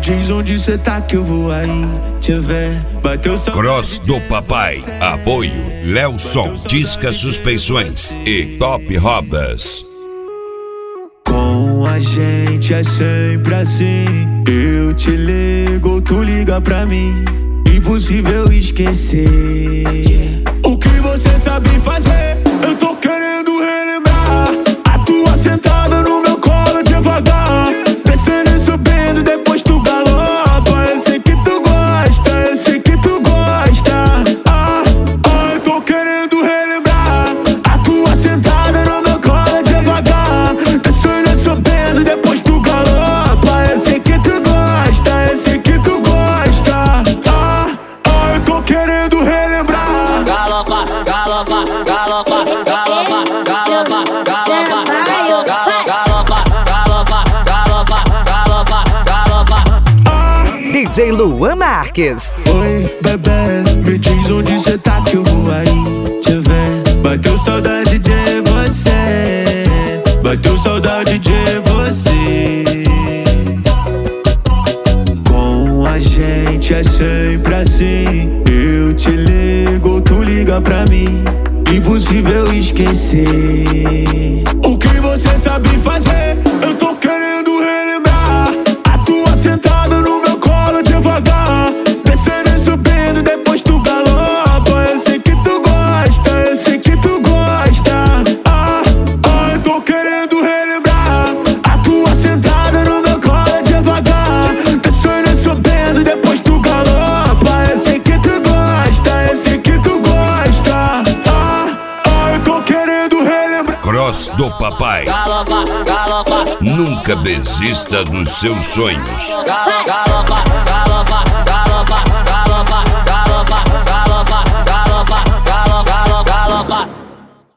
diz onde cê tá que eu vou aí te ver. Bateu só Cross do Papai. Apoio Lelson Disca Suspensões e Top Rodas. Com a gente é sempre assim. Eu te ligo, tu liga pra mim. Impossível esquecer o que você sabe fazer. Eu tô querendo relembrar a tua sentada no meu colo devagar, descendo e subindo, depois tu galopa. Eu sei que tu gosta, eu sei que tu gosta. Eu tô querendo relembrar a tua sentada no meu colo devagar, descendo e subindo, depois tu galopa. Eu sei que tu gosta, eu sei que tu gosta. Eu tô querendo relembrar. Galopa, galopa, galopa, galopa, galopa, galopa, galopa, galopa, galopa, galopa, galopa. DJ Luan Marques. Oi, bebê, me diz onde cê tá que eu vou aí te ver. Bateu saudade de você, bateu saudade de você. Com a gente é sempre assim. Eu te ligo, tu liga pra mim. Impossível esquecer o que você sabe fazer. Eu tô querendo relembrar a tua sentada no meu colo devagar, descendo e subindo, depois tu galopa. Eu sei que tu gosta, eu sei que tu gosta. Eu tô querendo relembrar a tua sentada no meu colo devagar, descendo e subindo, depois tu galopa. Eu sei que tu gosta, eu sei que tu gosta. Eu tô querendo relembrar. Cross do Papai. Galopa, galopa, Nunca desista dos seus sonhos. galopa, galopa, galopa, galopa.